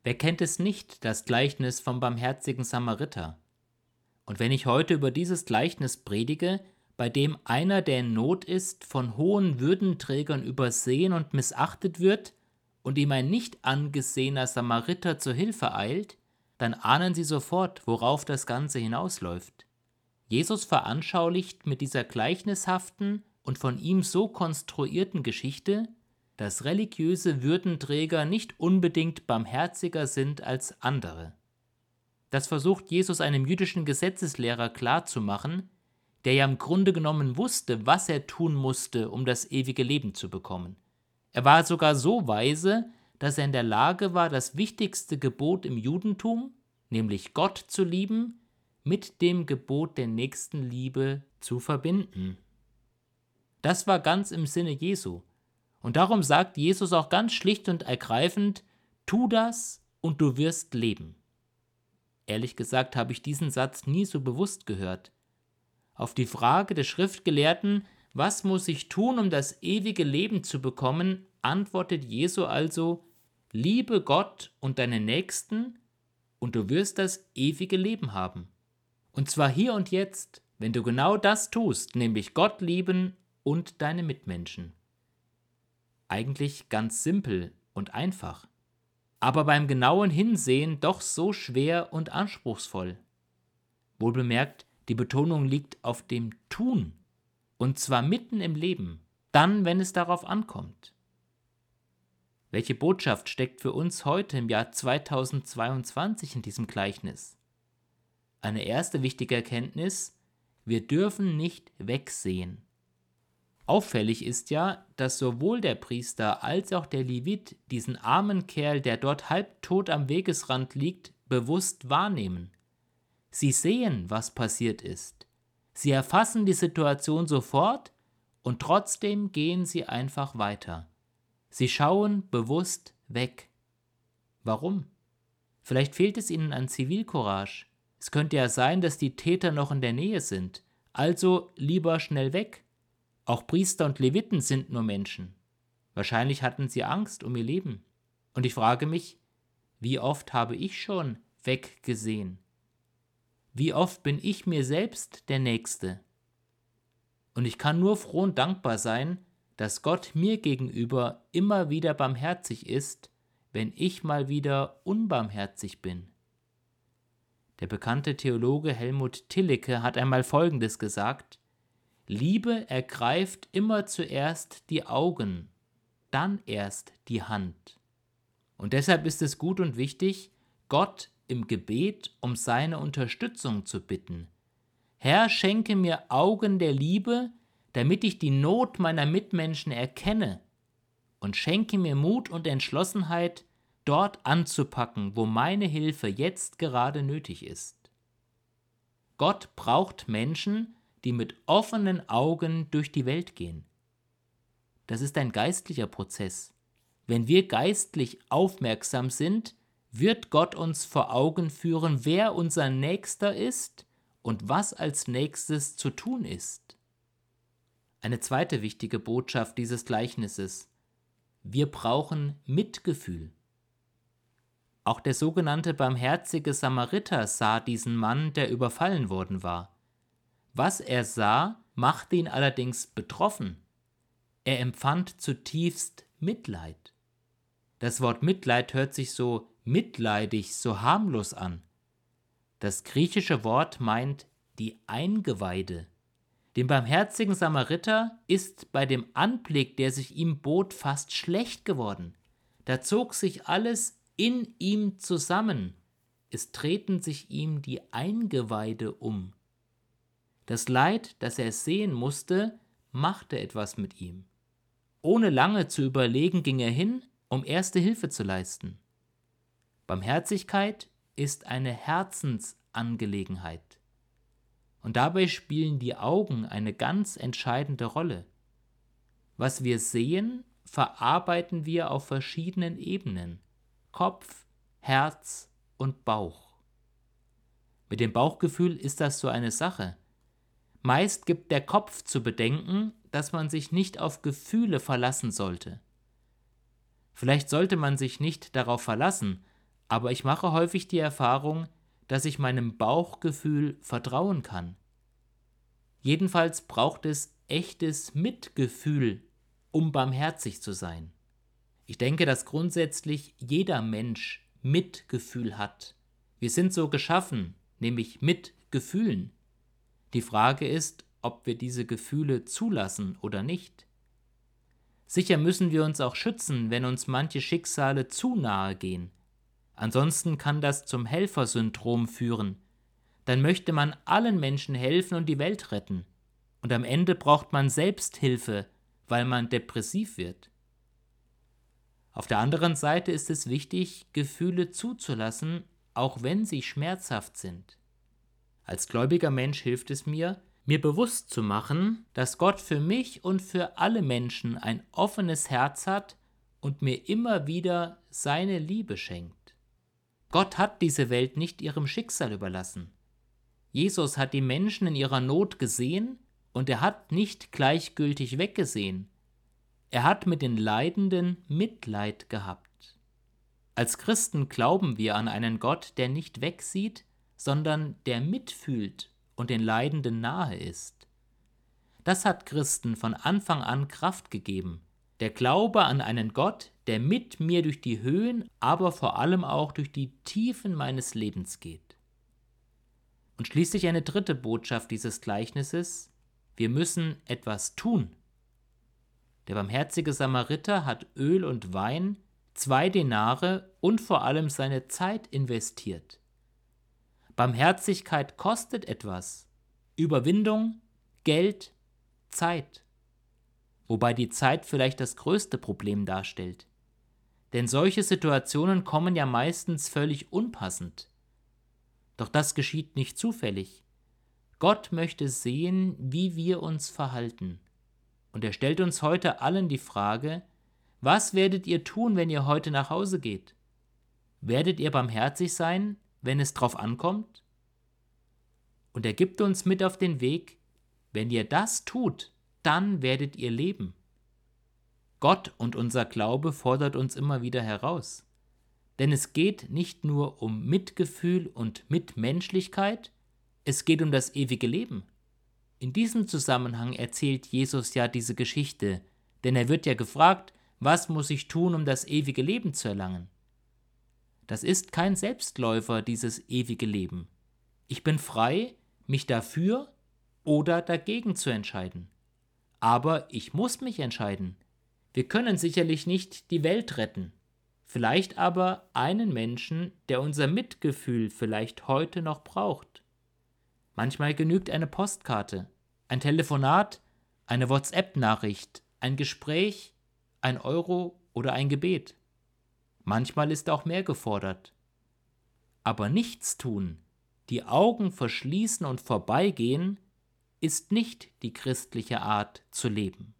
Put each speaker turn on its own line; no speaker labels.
Wer kennt es nicht, das Gleichnis vom barmherzigen Samariter? Und wenn ich heute über dieses Gleichnis predige, bei dem einer, der in Not ist, von hohen Würdenträgern übersehen und missachtet wird und ihm ein nicht angesehener Samariter zur Hilfe eilt, dann ahnen Sie sofort, worauf das Ganze hinausläuft. Jesus veranschaulicht mit dieser gleichnishaften und von ihm so konstruierten Geschichte, dass religiöse Würdenträger nicht unbedingt barmherziger sind als andere. Das versucht Jesus einem jüdischen Gesetzeslehrer klarzumachen, der ja im Grunde genommen wusste, was er tun musste, um das ewige Leben zu bekommen. Er war sogar so weise, dass er in der Lage war, das wichtigste Gebot im Judentum, nämlich Gott zu lieben, mit dem Gebot der Nächstenliebe zu verbinden. Das war ganz im Sinne Jesu. Und darum sagt Jesus auch ganz schlicht und ergreifend: Tu das und du wirst leben. Ehrlich gesagt habe ich diesen Satz nie so bewusst gehört. Auf die Frage des Schriftgelehrten, was muss ich tun, um das ewige Leben zu bekommen, antwortet Jesu also: Liebe Gott und deinen Nächsten und du wirst das ewige Leben haben. Und zwar hier und jetzt, wenn du genau das tust, nämlich Gott lieben und deine Mitmenschen. Eigentlich ganz simpel und einfach, aber beim genauen Hinsehen doch so schwer und anspruchsvoll. Wohlbemerkt, die Betonung liegt auf dem Tun, und zwar mitten im Leben, dann, wenn es darauf ankommt. Welche Botschaft steckt für uns heute im Jahr 2022 in diesem Gleichnis? Eine erste wichtige Erkenntnis: Wir dürfen nicht wegsehen. Auffällig ist ja, dass sowohl der Priester als auch der Levit diesen armen Kerl, der dort halbtot am Wegesrand liegt, bewusst wahrnehmen. Sie sehen, was passiert ist. Sie erfassen die Situation sofort und trotzdem gehen sie einfach weiter. Sie schauen bewusst weg. Warum? Vielleicht fehlt es ihnen an Zivilcourage. Es könnte ja sein, dass die Täter noch in der Nähe sind. Also lieber schnell weg. Auch Priester und Leviten sind nur Menschen. Wahrscheinlich hatten sie Angst um ihr Leben. Und ich frage mich, wie oft habe ich schon weggesehen? Wie oft bin ich mir selbst der Nächste? Und ich kann nur froh und dankbar sein, dass Gott mir gegenüber immer wieder barmherzig ist, wenn ich mal wieder unbarmherzig bin. Der bekannte Theologe Helmut Tillicke hat einmal Folgendes gesagt: Liebe ergreift immer zuerst die Augen, dann erst die Hand. Und deshalb ist es gut und wichtig, Gott im Gebet um seine Unterstützung zu bitten. Herr, schenke mir Augen der Liebe, damit ich die Not meiner Mitmenschen erkenne, und schenke mir Mut und Entschlossenheit, dort anzupacken, wo meine Hilfe jetzt gerade nötig ist. Gott braucht Menschen, die mit offenen Augen durch die Welt gehen. Das ist ein geistlicher Prozess. Wenn wir geistlich aufmerksam sind, wird Gott uns vor Augen führen, wer unser Nächster ist und was als nächstes zu tun ist. Eine zweite wichtige Botschaft dieses Gleichnisses: Wir brauchen Mitgefühl. Auch der sogenannte barmherzige Samariter sah diesen Mann, der überfallen worden war. Was er sah, machte ihn allerdings betroffen. Er empfand zutiefst Mitleid. Das Wort Mitleid hört sich so mitleidig, so harmlos an. Das griechische Wort meint die Eingeweide. Dem barmherzigen Samariter ist bei dem Anblick, der sich ihm bot, fast schlecht geworden. Da zog sich alles in ihm zusammen. Es drehten sich ihm die Eingeweide um. Das Leid, das er sehen musste, machte etwas mit ihm. Ohne lange zu überlegen, ging er hin, um erste Hilfe zu leisten. Barmherzigkeit ist eine Herzensangelegenheit. Und dabei spielen die Augen eine ganz entscheidende Rolle. Was wir sehen, verarbeiten wir auf verschiedenen Ebenen: Kopf, Herz und Bauch. Mit dem Bauchgefühl ist das so eine Sache. Meist gibt der Kopf zu bedenken, dass man sich nicht auf Gefühle verlassen sollte. Vielleicht sollte man sich nicht darauf verlassen, aber ich mache häufig die Erfahrung, dass ich meinem Bauchgefühl vertrauen kann. Jedenfalls braucht es echtes Mitgefühl, um barmherzig zu sein. Ich denke, dass grundsätzlich jeder Mensch Mitgefühl hat. Wir sind so geschaffen, nämlich mit Gefühlen. Die Frage ist, ob wir diese Gefühle zulassen oder nicht. Sicher müssen wir uns auch schützen, wenn uns manche Schicksale zu nahe gehen. Ansonsten kann das zum Helfersyndrom führen. Dann möchte man allen Menschen helfen und die Welt retten. Und am Ende braucht man Selbsthilfe, weil man depressiv wird. Auf der anderen Seite ist es wichtig, Gefühle zuzulassen, auch wenn sie schmerzhaft sind. Als gläubiger Mensch hilft es mir, mir bewusst zu machen, dass Gott für mich und für alle Menschen ein offenes Herz hat und mir immer wieder seine Liebe schenkt. Gott hat diese Welt nicht ihrem Schicksal überlassen. Jesus hat die Menschen in ihrer Not gesehen und er hat nicht gleichgültig weggesehen. Er hat mit den Leidenden Mitleid gehabt. Als Christen glauben wir an einen Gott, der nicht wegsieht, sondern der mitfühlt und den Leidenden nahe ist. Das hat Christen von Anfang an Kraft gegeben. Der Glaube an einen Gott, der mit mir durch die Höhen, aber vor allem auch durch die Tiefen meines Lebens geht. Und schließlich eine dritte Botschaft dieses Gleichnisses: Wir müssen etwas tun. Der barmherzige Samariter hat Öl und Wein, 2 Denare und vor allem seine Zeit investiert. Barmherzigkeit kostet etwas: Überwindung, Geld, Zeit. Wobei die Zeit vielleicht das größte Problem darstellt. Denn solche Situationen kommen ja meistens völlig unpassend. Doch das geschieht nicht zufällig. Gott möchte sehen, wie wir uns verhalten. Und er stellt uns heute allen die Frage: Was werdet ihr tun, wenn ihr heute nach Hause geht? Werdet ihr barmherzig sein, wenn es drauf ankommt? Und er gibt uns mit auf den Weg: Wenn ihr das tut, dann werdet ihr leben. Gott und unser Glaube fordert uns immer wieder heraus. Denn es geht nicht nur um Mitgefühl und Mitmenschlichkeit, es geht um das ewige Leben. In diesem Zusammenhang erzählt Jesus ja diese Geschichte, denn er wird ja gefragt: Was muss ich tun, um das ewige Leben zu erlangen? Das ist kein Selbstläufer, dieses ewige Leben. Ich bin frei, mich dafür oder dagegen zu entscheiden. Aber ich muss mich entscheiden. Wir können sicherlich nicht die Welt retten. Vielleicht aber einen Menschen, der unser Mitgefühl vielleicht heute noch braucht. Manchmal genügt eine Postkarte, ein Telefonat, eine WhatsApp-Nachricht, ein Gespräch, 1 Euro oder ein Gebet. Manchmal ist auch mehr gefordert. Aber nichts tun, die Augen verschließen und vorbeigehen, ist nicht die christliche Art zu leben.